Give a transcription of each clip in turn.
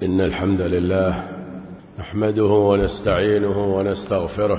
إن الحمد لله نحمده ونستعينه ونستغفره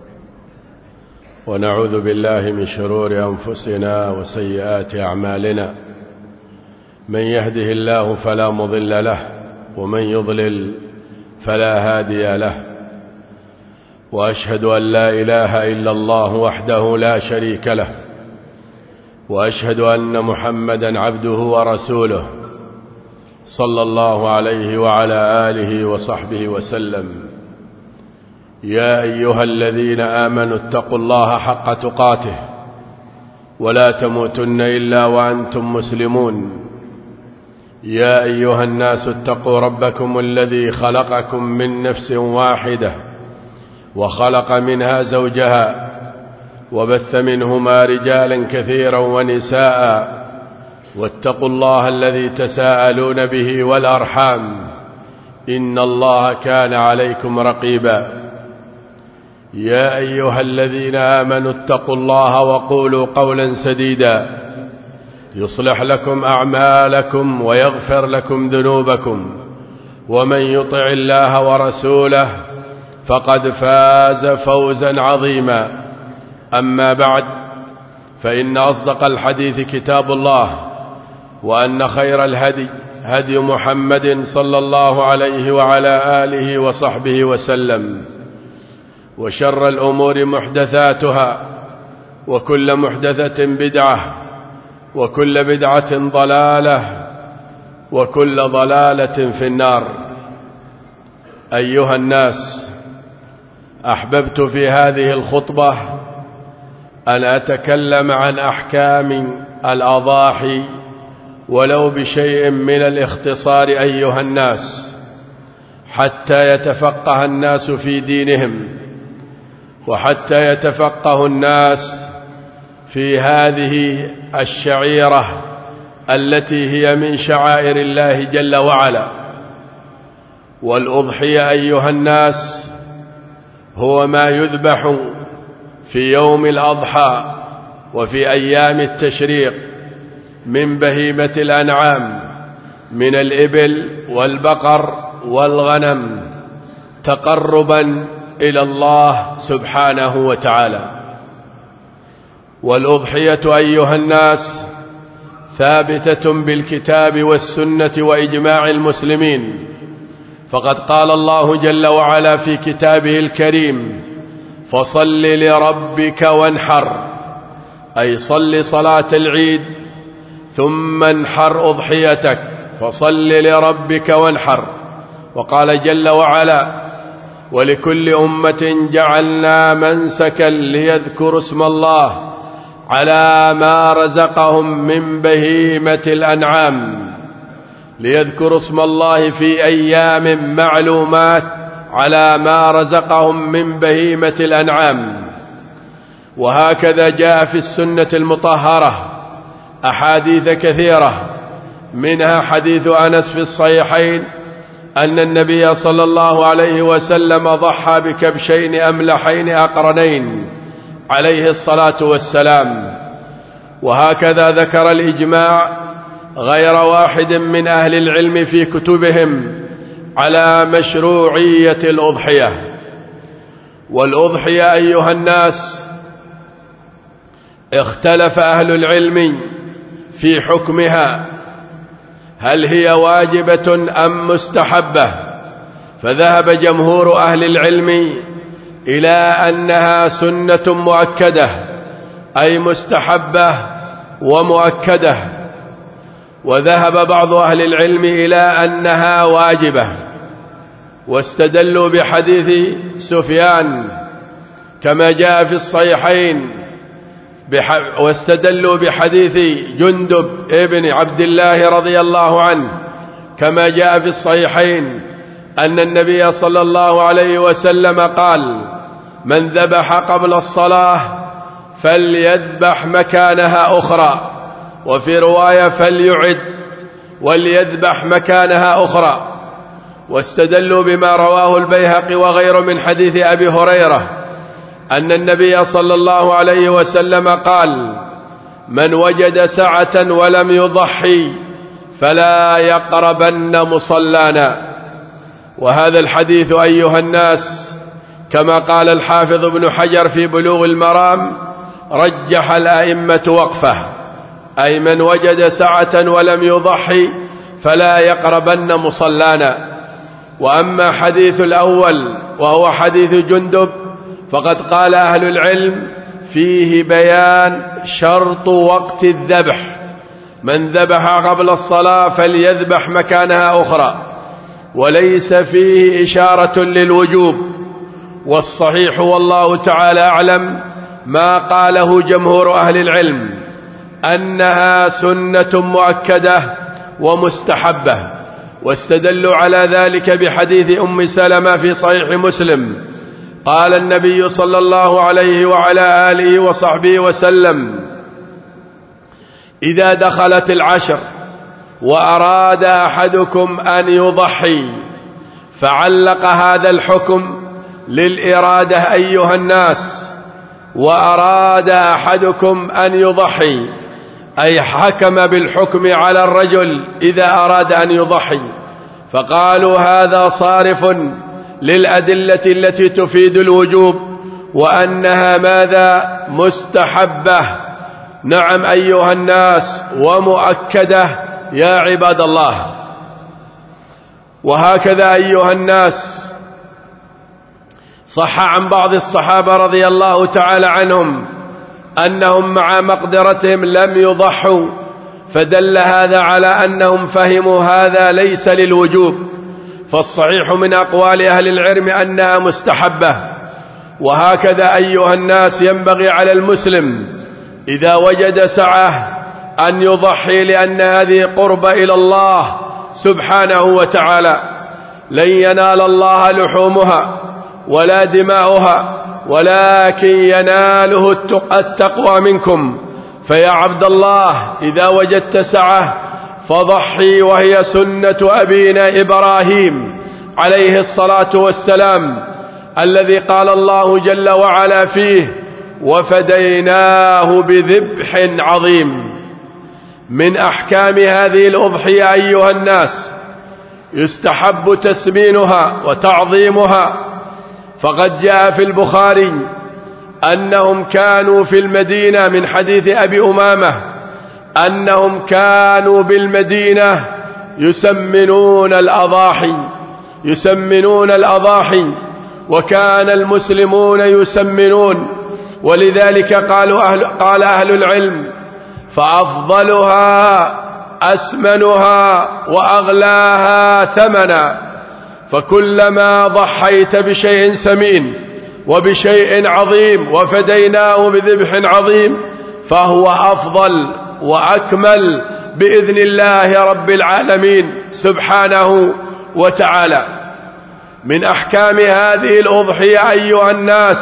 ونعوذ بالله من شرور أنفسنا وسيئات أعمالنا. من يهده الله فلا مضل له ومن يضلل فلا هادي له، وأشهد أن لا إله إلا الله وحده لا شريك له، وأشهد أن محمدا عبده ورسوله صلى الله عليه وعلى آله وصحبه وسلم. يا أيها الذين آمنوا اتقوا الله حق تقاته ولا تموتن إلا وأنتم مسلمون. يا أيها الناس اتقوا ربكم الذي خلقكم من نفس واحدة وخلق منها زوجها وبث منهما رجالا كثيرا ونساء، واتقوا الله الذي تساءلون به والأرحام إن الله كان عليكم رقيبا. يا أيها الذين آمنوا اتقوا الله وقولوا قولا سديدا يصلح لكم أعمالكم ويغفر لكم ذنوبكم، ومن يطع الله ورسوله فقد فاز فوزا عظيما. أما بعد، فإن أصدق الحديث كتاب الله، وأن خير الهدي هدي محمد صلى الله عليه وعلى آله وصحبه وسلم، وشر الأمور محدثاتها، وكل محدثة بدعة، وكل بدعة ضلالة، وكل ضلالة في النار. أيها الناس، أحببت في هذه الخطبة أن أتكلم عن أحكام الأضاحي ولو بشيء من الاختصار أيها الناس، حتى يتفقه الناس في دينهم، وحتى يتفقه الناس في هذه الشعيرة التي هي من شعائر الله جل وعلا. والأضحية أيها الناس هو ما يذبح في يوم الأضحى وفي أيام التشريق من بهيمة الأنعام من الإبل والبقر والغنم، تقربا إلى الله سبحانه وتعالى. والأضحية أيها الناس ثابتة بالكتاب والسنة وإجماع المسلمين، فقد قال الله جل وعلا في كتابه الكريم: فصل لربك وانحر، أي صل صلاة العيد ثم انحر أضحيتك، فصل لربك وانحر. وقال جل وعلا: ولكل أمة جعلنا منسكا ليذكروا اسم الله على ما رزقهم من بهيمة الأنعام، ليذكروا اسم الله في أيام معلومات على ما رزقهم من بهيمة الأنعام. وهكذا جاء في السنة المطهرة أحاديث كثيرة، منها حديث أنس في الصحيحين أن النبي صلى الله عليه وسلم ضحى بكبشين أملحين أقرنين عليه الصلاة والسلام. وهكذا ذكر الإجماع غير واحد من أهل العلم في كتبهم على مشروعية الأضحية. والأضحية أيها الناس اختلف أهل العلم في حكمها، هل هي واجبة أم مستحبة؟ فذهب جمهور أهل العلم إلى أنها سنة مؤكدة، أي مستحبة ومؤكدة. وذهب بعض أهل العلم إلى أنها واجبة، واستدلوا بحديث سفيان كما جاء في الصحيحين، واستدلوا بحديث جندب ابن عبد الله رضي الله عنه كما جاء في الصحيحين أن النبي صلى الله عليه وسلم قال: من ذبح قبل الصلاة فليذبح مكانها أخرى، وفي رواية فليعد وليذبح مكانها أخرى. واستدلوا بما رواه البيهقي وغيره من حديث أبي هريرة أن النبي صلى الله عليه وسلم قال: من وجد سعة ولم يضحي فلا يقربن مصلانا. وهذا الحديث أيها الناس كما قال الحافظ ابن حجر في بلوغ المرام رجح الأئمة وقفه، أي من وجد سعة ولم يضحي فلا يقربن مصلانا. وأما حديث الأول وهو حديث جندب فقد قال أهل العلم فيه بيان شرط وقت الذبح، من ذبح قبل الصلاة فليذبح مكانها أخرى، وليس فيه إشارة للوجوب. والصحيح والله تعالى أعلم ما قاله جمهور أهل العلم أنها سنة مؤكدة ومستحبة، واستدلوا على ذلك بحديث أم سلمة في صحيح مسلم قال النبي صلى الله عليه وعلى آله وصحبه وسلم: إذا دخلت العشر وأراد أحدكم أن يضحي، فعلق هذا الحكم للإرادة أيها الناس، وأراد أحدكم أن يضحي أي حكم بالحكم على الرجل إذا أراد أن يضحي، فقالوا هذا صارف للأدلة التي تفيد الوجوب وأنها ماذا؟ مستحبة. نعم أيها الناس، ومؤكدة يا عباد الله. وهكذا أيها الناس صح عن بعض الصحابة رضي الله تعالى عنهم أنهم مع مقدرتهم لم يضحوا، فدل هذا على أنهم فهموا هذا ليس للوجوب، فالصحيح من أقوال أهل العلم أنها مستحبة. وهكذا أيها الناس ينبغي على المسلم إذا وجد سعة أن يضحي، لأن هذه قربة إلى الله سبحانه وتعالى. لن ينال الله لحومها ولا دماؤها ولكن يناله التقوى منكم. فيا عبد الله إذا وجدت سعة فضحي، وهي سنة أبينا إبراهيم عليه الصلاة والسلام الذي قال الله جل وعلا فيه: وفديناه بذبح عظيم. من أحكام هذه الأضحية أيها الناس يستحب تسمينها وتعظيمها، فقد جاء في البخاري أنهم كانوا في المدينة من حديث أبي أمامة أنهم كانوا بالمدينة يسمنون الأضاحي، وكان المسلمون يسمنون، ولذلك قال أهل العلم: فأفضلها أسمنها وأغلاها ثمنا، فكلما ضحيت بشيء سمين وبشيء عظيم وفديناه بذبح عظيم فهو أفضل وأكمل بإذن الله رب العالمين سبحانه وتعالى. من أحكام هذه الأضحية أيها الناس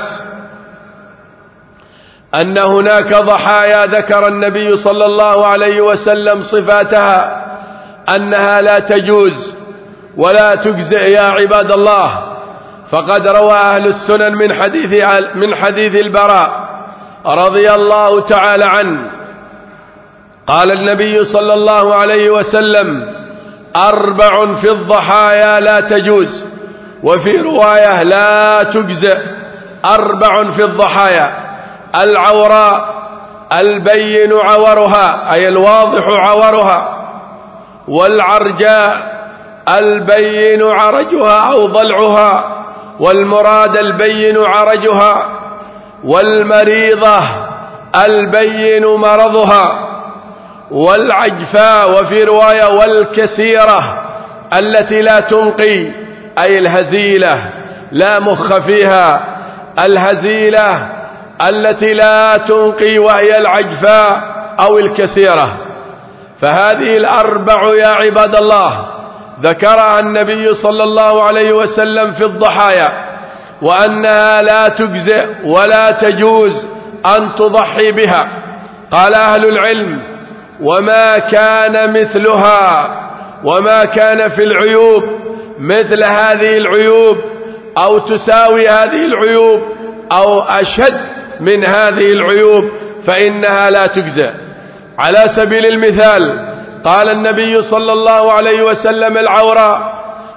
أن هناك ضحايا ذكر النبي صلى الله عليه وسلم صفاتها أنها لا تجوز ولا تجزئ يا عباد الله. فقد روى أهل السنن من حديث البراء رضي الله تعالى عنه قال النبي صلى الله عليه وسلم: 4 في الضحايا لا تجوز، وفي رواية لا تجزئ. 4 في الضحايا: العوراء البين عورها أي الواضح عورها، والعرجاء البين عرجها أو ضلعها، والمراد البين عرجها، والمريضة البين مرضها، والعجفاء، وفي رواية والكسيرة التي لا تنقي أي الهزيلة لا مخ فيها، الهزيلة التي لا تنقي وهي العجفاء أو الكسيرة. فهذه 4 يا عباد الله ذكرها النبي صلى الله عليه وسلم في الضحايا، وأنها لا تجزئ ولا تجوز أن تضحي بها. قال أهل العلم: وما كان مثلها، وما كان في العيوب مثل هذه العيوب أو تساوي هذه العيوب أو أشد من هذه العيوب فإنها لا تجزئ. على سبيل المثال قال النبي صلى الله عليه وسلم: العوراء،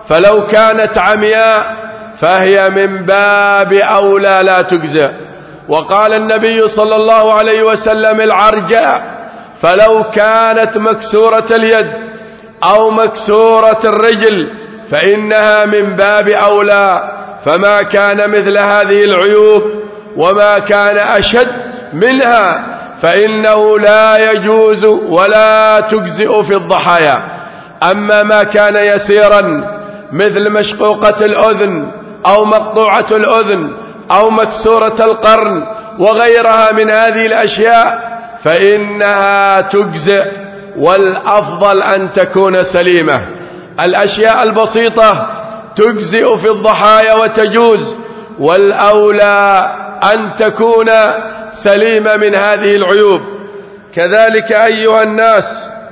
فلو كانت عمياء فهي من باب أولى لا تجزئ. وقال النبي صلى الله عليه وسلم العرجاء فلو كانت مكسورة اليد أو مكسورة الرجل فإنها من باب أولى. فما كان مثل هذه العيوب وما كان أشد منها فإنه لا يجوز ولا تجزئ في الضحايا. أما ما كان يسيرا مثل مشقوقة الأذن أو مقطوعة الأذن أو مكسورة القرن وغيرها من هذه الأشياء فإنها تجزئ، والأفضل أن تكون سليمة. الأشياء البسيطة تجزئ في الضحايا وتجوز، والأولى أن تكون سليمة من هذه العيوب. كذلك أيها الناس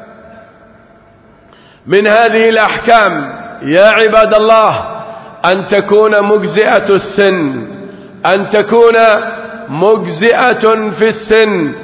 من هذه الأحكام يا عباد الله أن تكون مجزئة السن، أن تكون مجزئة في السن،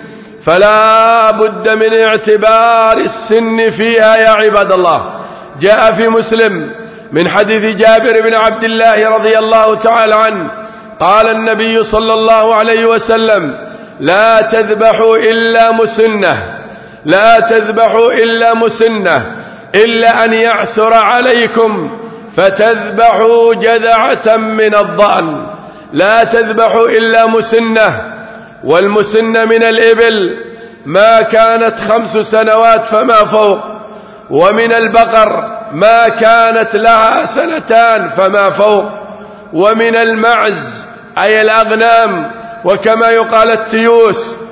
فلا بد من اعتبار السن فيها يا عباد الله. جاء في مسلم من حديث جابر بن عبد الله رضي الله تعالى عنه قال النبي صلى الله عليه وسلم: لا تذبحوا إلا مسنة، لا تذبحوا إلا مسنة، إلا أن يعسر عليكم فتذبحوا جذعة من الضأن. لا تذبحوا إلا مسنة، والمسنة من الإبل ما كانت 5 سنوات فما فوق، ومن البقر ما كانت لها 2 سنين فما فوق، ومن المعز أي الأغنام وكما يقال التيوس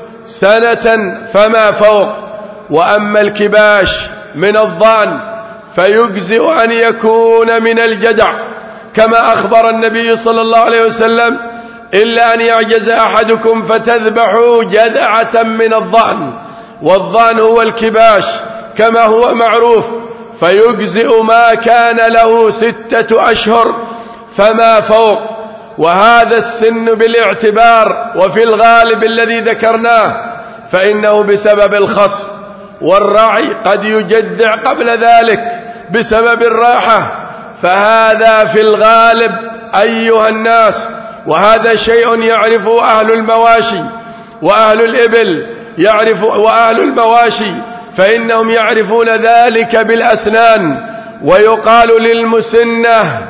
1 سنة فما فوق. وأما الكباش من الضأن فيجزئ أن يكون من الجدع كما أخبر النبي صلى الله عليه وسلم: إلا أن يعجز أحدكم فتذبحوا جذعة من الضأن، والضأن هو الكباش كما هو معروف، فيجزئ ما كان له 6 أشهر فما فوق. وهذا السن بالاعتبار، وفي الغالب الذي ذكرناه فإنه بسبب الخصب والرعي قد يجدع قبل ذلك بسبب الراحة، فهذا في الغالب أيها الناس، وهذا شيء يعرفه أهل المواشي وأهل الإبل وأهل المواشي فإنهم يعرفون ذلك بالأسنان. ويقال للمسنة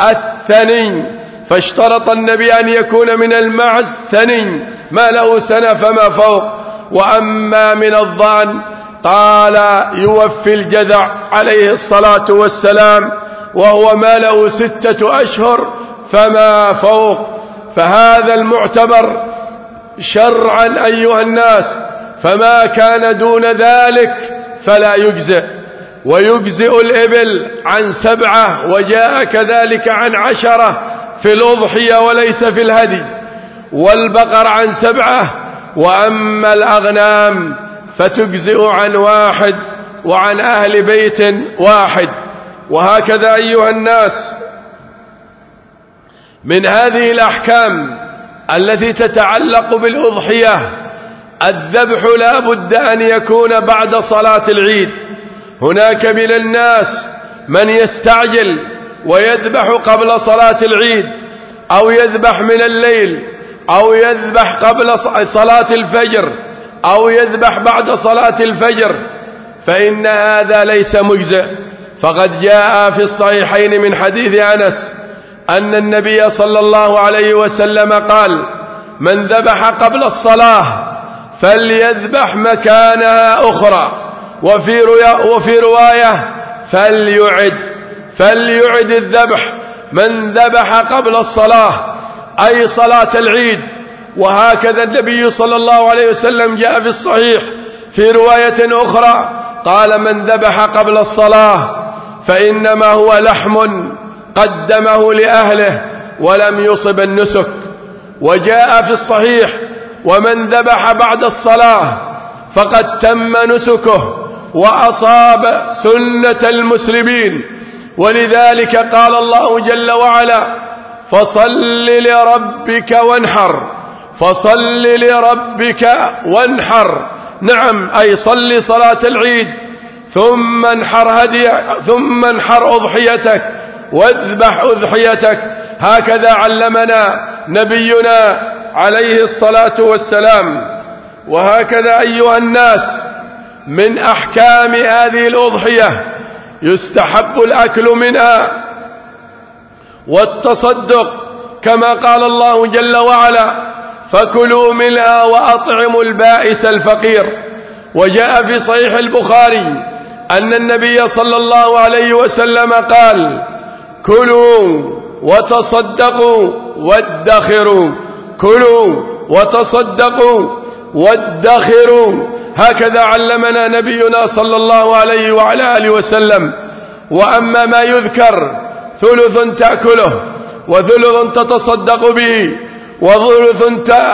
الثني، فاشترط النبي أن يكون من المعز ثني ما له 1 سنة فما فوق. وأما من الضأن قال يوفي الجذع عليه الصلاة والسلام وهو ما له 6 أشهر فما فوق. فهذا المعتبر شرعا أيها الناس، فما كان دون ذلك فلا يجزئ. ويجزئ الإبل عن 7 وجاء كذلك عن 10 في الأضحية وليس في الهدي، والبقر عن 7، وأما الأغنام فتجزئ عن 1 وعن أهل بيت 1. وهكذا أيها الناس من هذه الأحكام التي تتعلق بالأضحية الذبح لا بد أن يكون بعد صلاة العيد. هناك من الناس من يستعجل ويذبح قبل صلاة العيد، أو يذبح من الليل، أو يذبح قبل صلاة الفجر، أو يذبح بعد صلاة الفجر، فإن هذا ليس مجزئ. فقد جاء في الصحيحين من حديث أنس أن النبي صلى الله عليه وسلم قال: من ذبح قبل الصلاة فليذبح مكانها أخرى، وفي رواية فليعد الذبح من ذبح قبل الصلاة أي صلاة العيد. وهكذا النبي صلى الله عليه وسلم جاء في الصحيح في رواية أخرى قال: من ذبح قبل الصلاة فإنما هو لحم قدمه لأهله ولم يصب النسك. وجاء في الصحيح: ومن ذبح بعد الصلاة فقد تم نسكه وأصاب سنة المسلمين. ولذلك قال الله جل وعلا: فصل لربك وانحر، فصل لربك وانحر. نعم، أي صل صلاة العيد ثم انحر أضحيتك واذبح أضحيتك. هكذا علمنا نبينا عليه الصلاة والسلام. وهكذا أيها الناس من أحكام هذه الأضحية يستحب الأكل منها والتصدق، كما قال الله جل وعلا: فكلوا منها وأطعموا البائس الفقير. وجاء في صحيح البخاري أن النبي صلى الله عليه وسلم قال: كلوا وتصدقوا وادخروا، كلوا وتصدقوا وادخروا. هكذا علمنا نبينا صلى الله عليه وعلى آله وسلم. وأما ما يذكر ثلث تأكله وثلث تتصدق به وثلث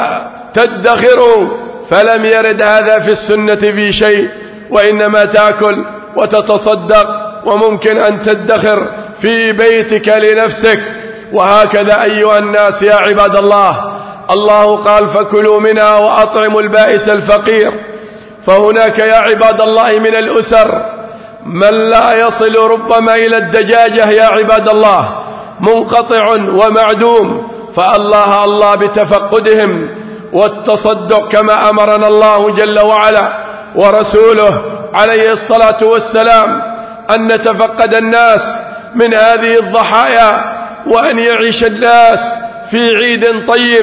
تدخره فلم يرد هذا في السنة في شيء، وإنما تأكل وتتصدق، وممكن أن تدخر في بيتك لنفسك. وهكذا أيها الناس يا عباد الله، الله قال: فكلوا منها وأطعموا البائس الفقير. فهناك يا عباد الله من الأسر من لا يصل ربما إلى الدجاجة يا عباد الله، منقطع ومعدوم، فالله الله بتفقدهم والتصدق كما أمرنا الله جل وعلا ورسوله عليه الصلاة والسلام أن نتفقد الناس من هذه الضحايا، وأن يعيش الناس في عيد طيب،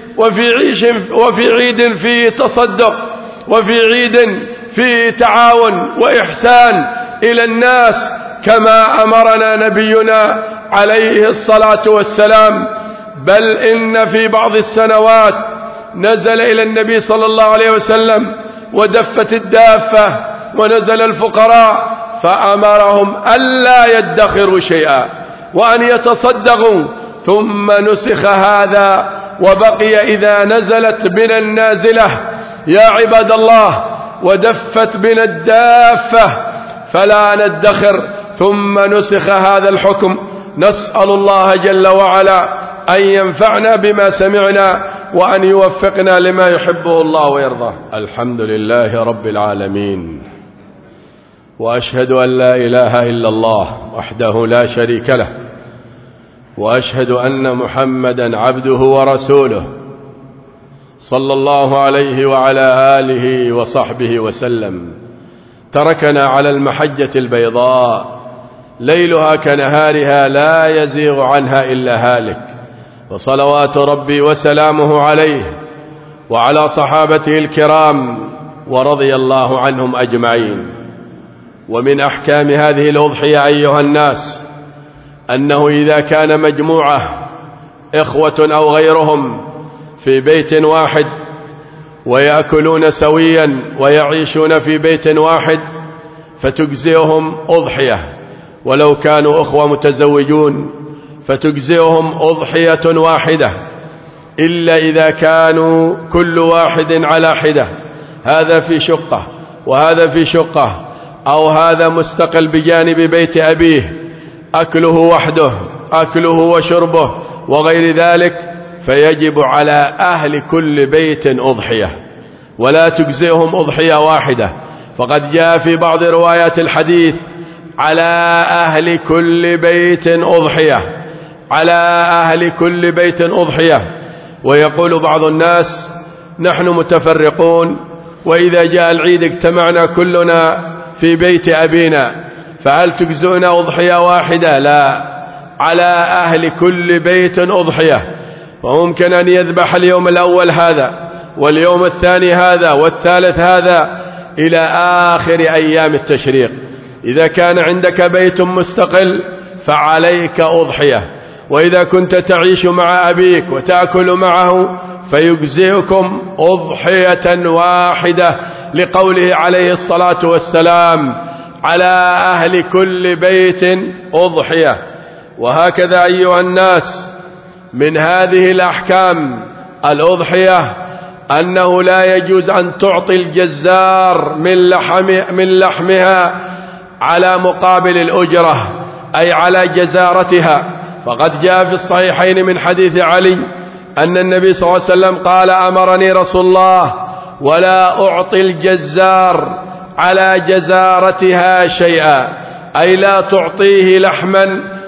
وفي عيد فيه تصدق، وفي عيد فيه تعاون وإحسان إلى الناس كما أمرنا نبينا عليه الصلاة والسلام. بل إن في بعض السنوات نزل إلى النبي صلى الله عليه وسلم ودفت الدافة ونزل الفقراء فأمرهم ألا يدخروا شيئا وأن يتصدقوا، ثم نسخ هذا وبقي إذا نزلت بنا النازلة يا عباد الله ودفت بنا الدافة فلا ندخر، ثم نسخ هذا الحكم. نسأل الله جل وعلا أن ينفعنا بما سمعنا وأن يوفقنا لما يحبه الله ويرضاه. الحمد لله رب العالمين، وأشهد أن لا إله إلا الله وحده لا شريك له، وأشهد أن محمدا عبده ورسوله صلى الله عليه وعلى آله وصحبه وسلم. تركنا على المحجة البيضاء ليلها كنهارها لا يزيغ عنها إلا هالك، وصلوات ربي وسلامه عليه وعلى صحابته الكرام ورضي الله عنهم أجمعين. ومن أحكام هذه الأضحية أيها الناس أنه إذا كان مجموعة إخوة أو غيرهم في بيت واحد ويأكلون سويا ويعيشون في بيت واحد فتجزئهم أضحية، ولو كانوا أخوة متزوجون فتجزئهم أضحية واحدة، إلا إذا كانوا كل واحد على حدة، هذا في شقة وهذا في شقة، أو هذا مستقل بجانب بيت أبيه أكله وحده، أكله وشربه وغير ذلك، فيجب على أهل كل بيت أضحية ولا تجزئهم أضحية واحدة. فقد جاء في بعض روايات الحديث على أهل كل بيت أضحية، على أهل كل بيت أضحية. ويقول بعض الناس نحن متفرقون، وإذا جاء العيد اجتمعنا كلنا في بيت أبينا، فهل تجزئنا أضحية واحدة؟ لا، على أهل كل بيت أضحية. وممكن أن يذبح اليوم الأول هذا واليوم الثاني هذا والثالث هذا إلى آخر أيام التشريق. إذا كان عندك بيت مستقل فعليك أضحية، وإذا كنت تعيش مع أبيك وتأكل معه فيجزئكم أضحية واحدة، لقوله عليه الصلاة والسلام على أهل كل بيت أضحية. وهكذا أيها الناس من هذه الأحكام الأضحية أنه لا يجوز أن تعطي الجزار من لحمها على مقابل الأجرة، أي على جزارتها. فقد جاء في الصحيحين من حديث علي أن النبي صلى الله عليه وسلم قال أمرني رسول الله ولا أعطي الجزار على جزارتها شيئا، أي لا تعطيه لحما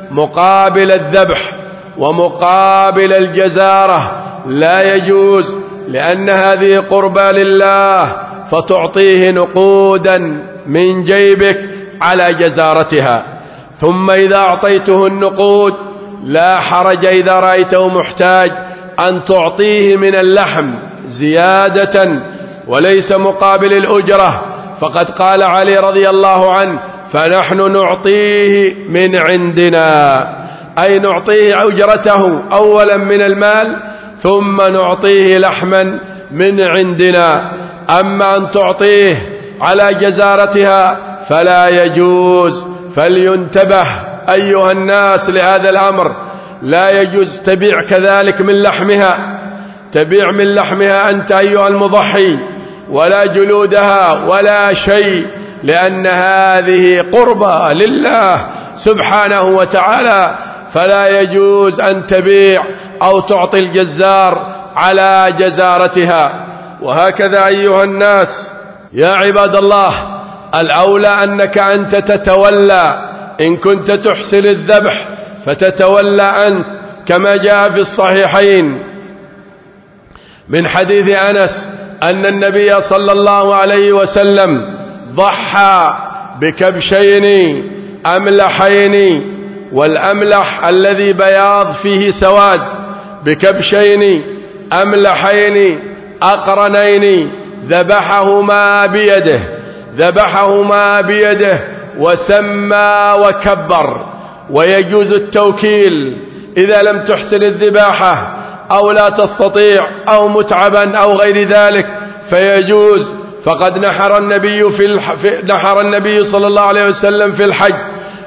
مقابل الذبح ومقابل الجزارة لا يجوز، لأن هذه قربى لله، فتعطيه نقودا من جيبك على جزارتها. ثم إذا أعطيته النقود لا حرج إذا رأيته محتاج أن تعطيه من اللحم زيادة وليس مقابل الأجرة، فقد قال علي رضي الله عنه: فنحن نعطيه من عندنا، أي نعطيه أجرته أولا من المال ثم نعطيه لحما من عندنا. أما أن تعطيه على جزارتها فلا يجوز. فلينتبه أيها الناس لهذا الأمر، لا يجوز تبيع كذلك من لحمها، تبيع من لحمها أنت أيها المضحي، ولا جلودها ولا شيء، لأن هذه قربى لله سبحانه وتعالى، فلا يجوز أن تبيع أو تعطي الجزار على جزارتها. وهكذا أيها الناس يا عباد الله، الأولى أنك أنت تتولى، إن كنت تحسن الذبح فتتولى أنت، كما جاء في الصحيحين من حديث أنس أن النبي صلى الله عليه وسلم ضحى بكبشين أملحين، والأملح الذي بياض فيه سواد، بكبشين أملحين أقرنين ذبحهما بيده وسمى وكبر. ويجوز التوكيل إذا لم تحسن الذباحة أو لا تستطيع أو متعبا أو غير ذلك فيجوز. فقد نحر النبي صلى الله عليه وسلم في الحج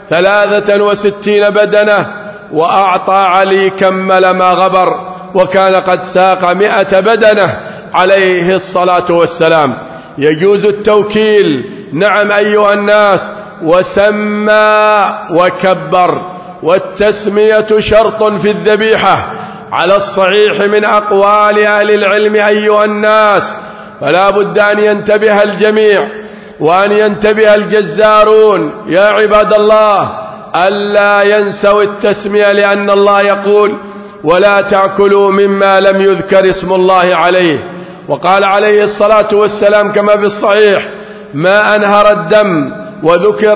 63 بدنة، وأعطى علي كمل ما غبر، وكان قد ساق 100 بدنة عليه الصلاة والسلام. يجوز التوكيل، نعم أيها الناس، وسمى وكبر. والتسمية شرط في الذبيحة على الصحيح من أقوال أهل العلم أيها الناس، فلا بد أن ينتبه الجميع وأن ينتبه الجزارون يا عباد الله ألا ينسوا التسمية، لأن الله يقول: ولا تأكلوا مما لم يذكر اسم الله عليه. وقال عليه الصلاة والسلام كما في الصحيح: ما أنهر الدم وذكر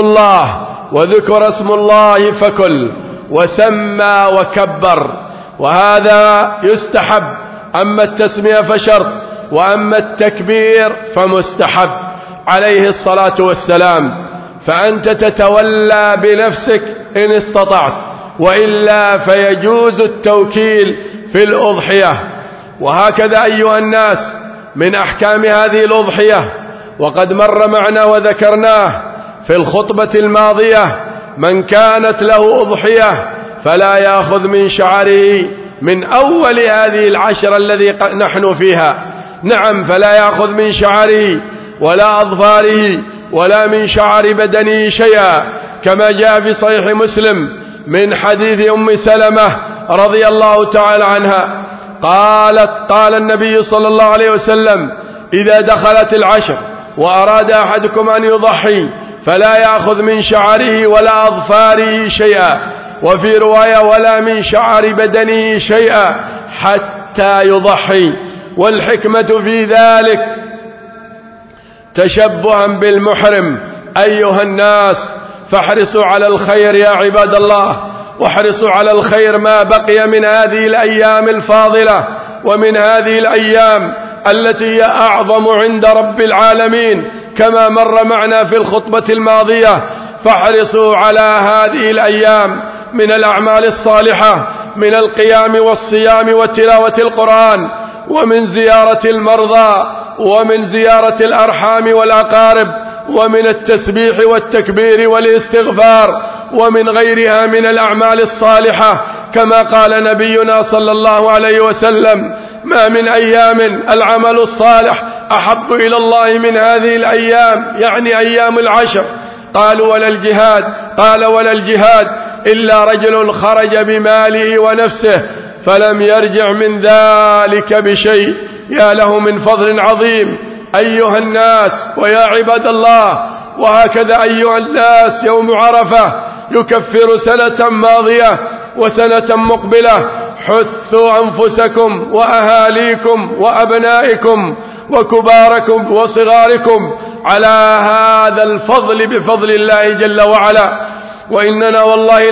اسم الله فكل، وسمى وكبر. وهذا يستحب، أما التسمية فشرط، وأما التكبير فمستحب عليه الصلاة والسلام. فأنت تتولى بنفسك إن استطعت، وإلا فيجوز التوكيل في الأضحية. وهكذا أيها الناس من أحكام هذه الأضحية، وقد مر معنا وذكرناه في الخطبة الماضية: من كانت له أضحية فلا يأخذ من شعره من أول هذه العشر الذي نحن فيها، نعم، فلا يأخذ من شعره ولا أظفاره ولا من شعر بدنه شيئا، كما جاء في صحيح مسلم من حديث أم سلمة رضي الله تعالى عنها قال النبي صلى الله عليه وسلم: إذا دخلت العشر وأراد أحدكم أن يضحي فلا يأخذ من شعره ولا أظفاره شيئا، وفي رواية: ولا من شعر بدنه شيئا حتى يضحي. والحكمة في ذلك تشبها بالمحرم أيها الناس، فاحرصوا على الخير يا عباد الله، واحرصوا على الخير ما بقي من هذه الأيام الفاضلة، ومن هذه الأيام التي هي أعظم عند رب العالمين، كما مر معنا في الخطبة الماضية. فاحرصوا على هذه الأيام من الأعمال الصالحة، من القيام والصيام وتلاوة القرآن، ومن زيارة المرضى، ومن زيارة الأرحام والأقارب، ومن التسبيح والتكبير والاستغفار، ومن غيرها من الأعمال الصالحة، كما قال نبينا صلى الله عليه وسلم: ما من أيام العمل الصالح أحب إلى الله من هذه الأيام، يعني أيام العشر. قالوا: ولا الجهاد؟ قال: ولا الجهاد إلا رجل خرج بماله ونفسه فلم يرجع من ذلك بشيء. يا له من فضل عظيم أيها الناس ويا عباد الله. وهكذا أيها الناس يوم عرفة يكفر سنة ماضية وسنة مقبلة. حثوا أنفسكم وأهاليكم وأبنائكم وكباركم وصغاركم على هذا الفضل بفضل الله جل وعلا. وإننا والله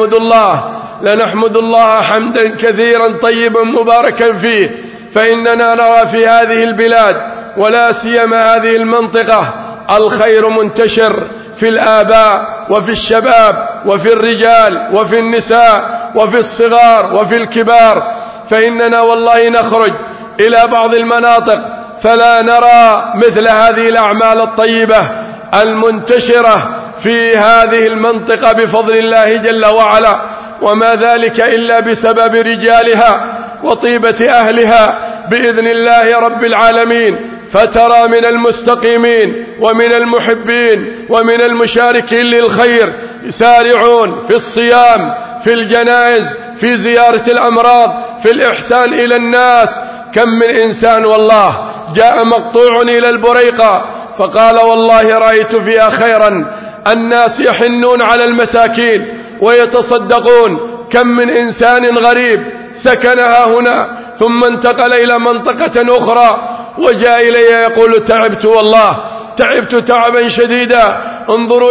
لنحمد الله حمدا كثيرا طيبا مباركا فيه، فإننا نرى في هذه البلاد ولا سيما هذه المنطقة الخير منتشر في الآباء وفي الشباب وفي الرجال وفي النساء وفي الصغار وفي الكبار. فإننا والله نخرج إلى بعض المناطق فلا نرى مثل هذه الأعمال الطيبة المنتشرة في هذه المنطقة بفضل الله جل وعلا، وما ذلك إلا بسبب رجالها وطيبة أهلها بإذن الله رب العالمين. فترى من المستقيمين ومن المحبين ومن المشاركين للخير يسارعون في الصيام، في الجنائز، في زيارة الأمراض، في الإحسان إلى الناس. كم من إنسان والله جاء مقطوع إلى البريقة فقال والله رأيت فيها خيرا، الناس يحنون على المساكين ويتصدقون. كم من إنسان غريب سكنها هنا ثم انتقل إلى منطقة أخرى وجاء إلي يقول تعبت والله، تعبت تعبا شديدا، انظروا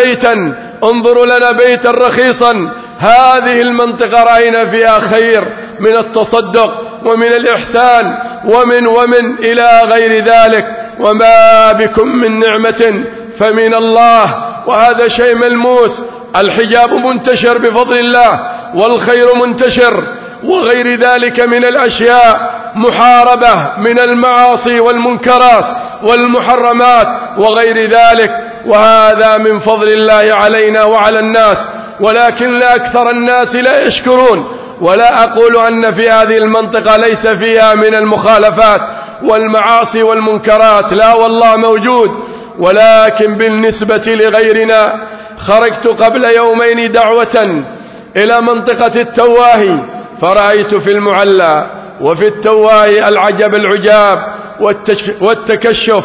لنا بيتا رخيصا. هذه المنطقة رأينا فيها خير من التصدق ومن الإحسان ومن إلى غير ذلك. وما بكم من نعمة فمن الله، وهذا شيء ملموس. الحجاب منتشر بفضل الله والخير منتشر، وغير ذلك من الأشياء محاربة من المعاصي والمنكرات والمحرمات وغير ذلك، وهذا من فضل الله علينا وعلى الناس، ولكن لا أكثر الناس لا يشكرون. ولا أقول أن في هذه المنطقة ليس فيها من المخالفات والمعاصي والمنكرات، لا والله موجود، ولكن بالنسبة لغيرنا. خرجت قبل يومين دعوة إلى منطقة التواهي، فرأيت في المعلى وفي التواهي العجب العجاب والتكشف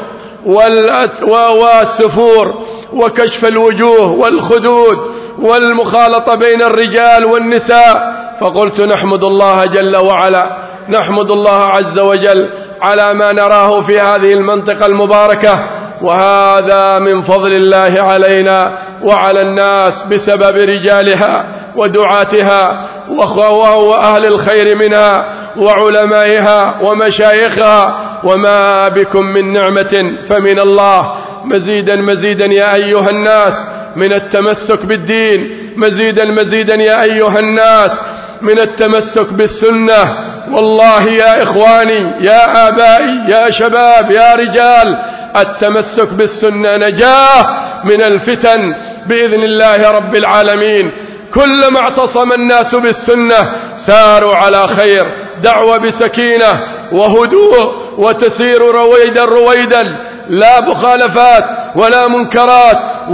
والسفور وكشف الوجوه والخدود والمخالطة بين الرجال والنساء. فقلت نحمد الله جل وعلا، نحمد الله عز وجل على ما نراه في هذه المنطقة المباركة، وهذا من فضل الله علينا وعلى الناس بسبب رجالها ودعاتها وأهل الخير منها وعلمائها ومشايخها. وما بكم من نعمة فمن الله. مزيدا يا أيها الناس من التمسك بالدين، مزيدا يا أيها الناس من التمسك بالسنة. والله يا إخواني يا آبائي يا شباب يا رجال، التمسك بالسنة نجاة من الفتن بإذن الله رب العالمين. كلما اعتصم الناس بالسنة ساروا على خير. دعوة بسكينة وهدوء وتسير رويدا، لا مخالفات ولا منكرات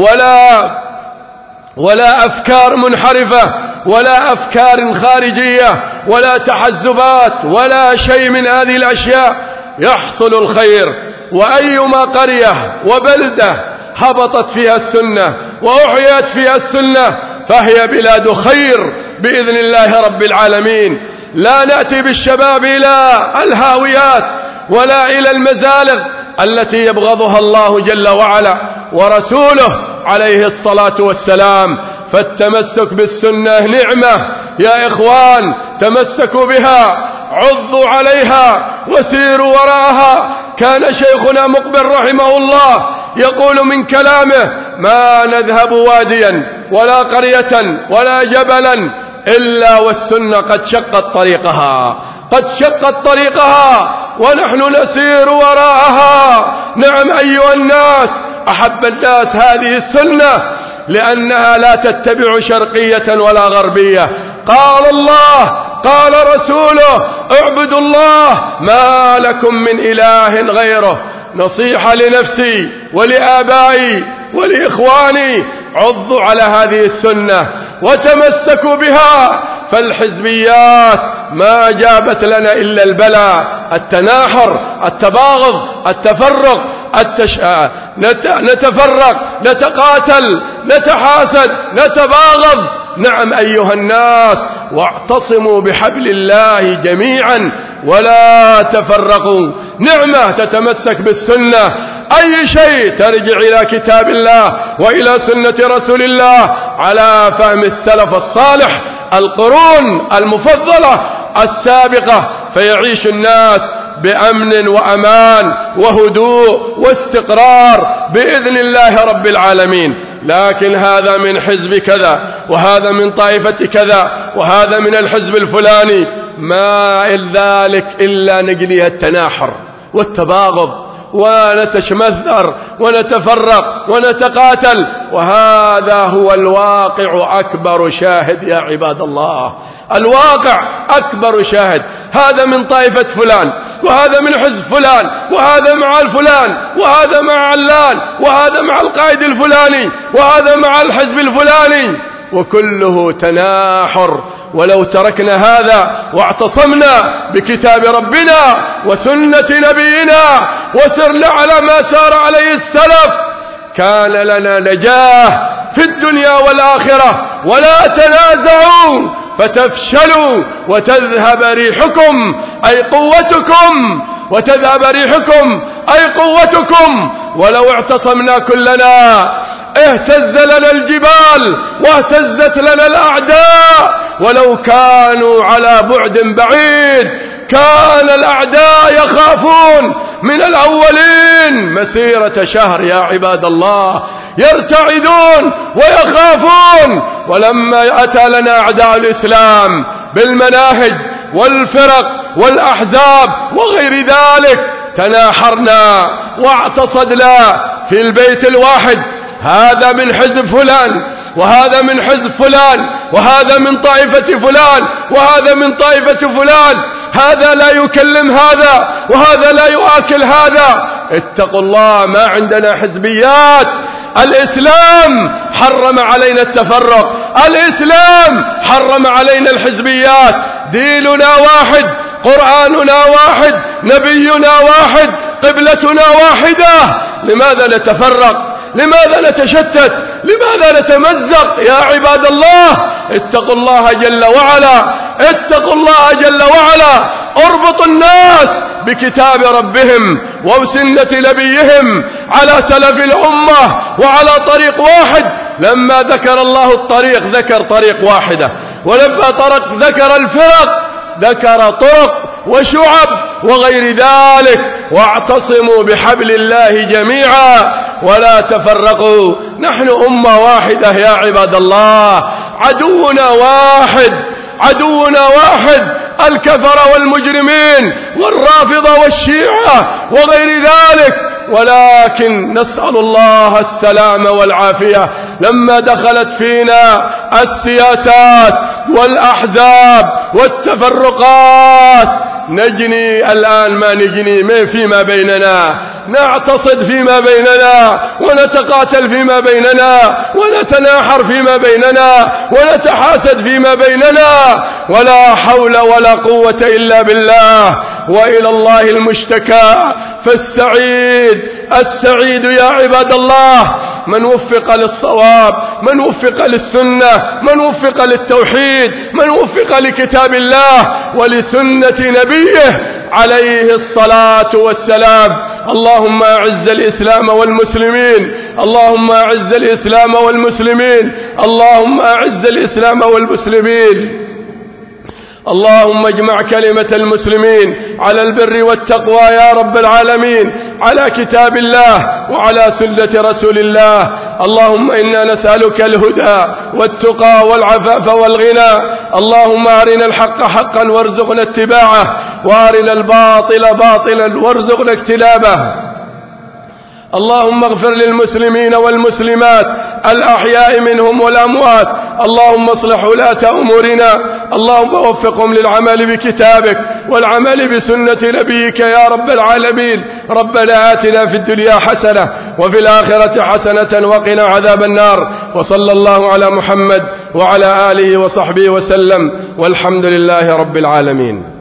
ولا أفكار منحرفة ولا أفكار خارجية ولا تحزبات ولا شيء من هذه الأشياء، يحصل الخير. وأيما قرية وبلدة هبطت فيها السنة وأحيت فيها السنة فهي بلاد خير بإذن الله رب العالمين. لا نأتي بالشباب إلى الهاويات ولا إلى المزالق التي يبغضها الله جل وعلا ورسوله عليه الصلاة والسلام. فالتمسك بالسنة نعمة يا إخوان، تمسكوا بها، عضوا عليها وسيروا وراءها. كان شيخنا مقبل رحمه الله يقول من كلامه: ما نذهب واديا ولا قرية ولا جبلا إلا والسنة قد شقت طريقها ونحن نسير وراءها. نعم أيها الناس، أحب الناس هذه السنة لأنها لا تتبع شرقية ولا غربية. قال الله قال رسوله: اعبدوا الله ما لكم من إله غيره. نصيحة لنفسي ولآبائي ولإخواني: عضوا على هذه السنة وتمسكوا بها، فالحزبيات ما جابت لنا إلا البلاء، التناحر، التباغض، التفرق. نتفرق، نتقاتل، نتحاسد، نتباغض. نعم أيها الناس، واعتصموا بحبل الله جميعا ولا تفرقوا. نعمة تتمسك بالسنة، أي شيء ترجع إلى كتاب الله وإلى سنة رسول الله على فهم السلف الصالح القرون المفضلة السابقة، فيعيش الناس بأمن وأمان وهدوء واستقرار بإذن الله رب العالمين. لكن هذا من حزب كذا، وهذا من طائفة كذا، وهذا من الحزب الفلاني، ما ذلك إلا نجني التناحر والتباغض ونتشمذر ونتفرق ونتقاتل، وهذا هو الواقع أكبر شاهد يا عباد الله. الواقع أكبر شاهد. هذا من طائفة فلان، وهذا من حزب فلان، وهذا مع الفلان، وهذا مع علان، وهذا مع القائد الفلاني، وهذا مع الحزب الفلاني، وكله تناحر. ولو تركنا هذا واعتصمنا بكتاب ربنا وسنة نبينا وسرنا على ما سار عليه السلف كان لنا نجاة في الدنيا والآخرة. ولا تنازعوا فتفشلوا وتذهب ريحكم أي قوتكم، وتذهب ريحكم أي قوتكم. ولو اعتصمنا كلنا اهتز لنا الجبال واهتزت لنا الأعداء، ولو كانوا على بعد بعيد كان الأعداء يخافون من الأولين مسيرة شهر يا عباد الله، يرتعدون ويخافون. ولما أتى لنا أعداء الإسلام بالمناهج والفرق والأحزاب وغير ذلك تناحرنا واعتصدنا في البيت الواحد. هذا من حزب فلان، وهذا من حزب فلان، وهذا من طائفة فلان، وهذا من طائفة فلان. هذا لا يكلم هذا، وهذا لا يؤكل هذا. اتقوا الله، ما عندنا حزبيات. الإسلام حرم علينا التفرق، الإسلام حرم علينا الحزبيات. ديننا واحد، قرآننا واحد، نبينا واحد، قبلتنا واحدة. لماذا نتفرق؟ لماذا نتشتت؟ لماذا نتمزق يا عباد الله؟ اتقوا الله جل وعلا، اتقوا الله جل وعلا. اربطوا الناس بكتاب ربهم وسنة نبيهم على سلف الأمة وعلى طريق واحد. لما ذكر الله الطريق ذكر طريق واحدة، ولما ذكر الفرق ذكر طرق وشعب وغير ذلك. واعتصموا بحبل الله جميعا ولا تفرقوا. نحن أمة واحدة يا عباد الله، عدونا واحد، عدونا واحد. الكفر والمجرمين والرافضة والشيعة وغير ذلك. ولكن نسأل الله السلام والعافية. لما دخلت فينا السياسات والأحزاب والتفرقات نجني الآن ما نجني فيما بيننا، نعتصد فيما بيننا، ونتقاتل فيما بيننا، ونتناحر فيما بيننا، ونتحاسد فيما بيننا. ولا حول ولا قوة إلا بالله، وإلى الله المشتكى. فالسعيد السعيد يا عباد الله من وفق للصواب، من وفق للسنة، من وفق للتوحيد، من وفق لكتاب الله ولسنة نبيه عليه الصلاة والسلام. اللهم أعز الإسلام والمسلمين، اللهم أعز الإسلام والمسلمين، اللهم أعز الإسلام والمسلمين. اللهم اجمع كلمة المسلمين على البر والتقوى يا رب العالمين، على كتاب الله وعلى سنة رسول الله. اللهم إنا نسألك الهدى والتقى والعفاف والغنى. اللهم أرنا الحق حقا وارزقنا اتباعه، وأرنا الباطل باطلا وارزقنا اجتنابه. اللهم اغفر للمسلمين والمسلمات الأحياء منهم والأموات. اللهم اصلح ولاة أمورنا، اللهم وفقهم للعمل بكتابك والعمل بسنة نبيك يا رب العالمين. ربنا آتنا في الدنيا حسنة وفي الآخرة حسنة وقنا عذاب النار. وصلى الله على محمد وعلى آله وصحبه وسلم، والحمد لله رب العالمين.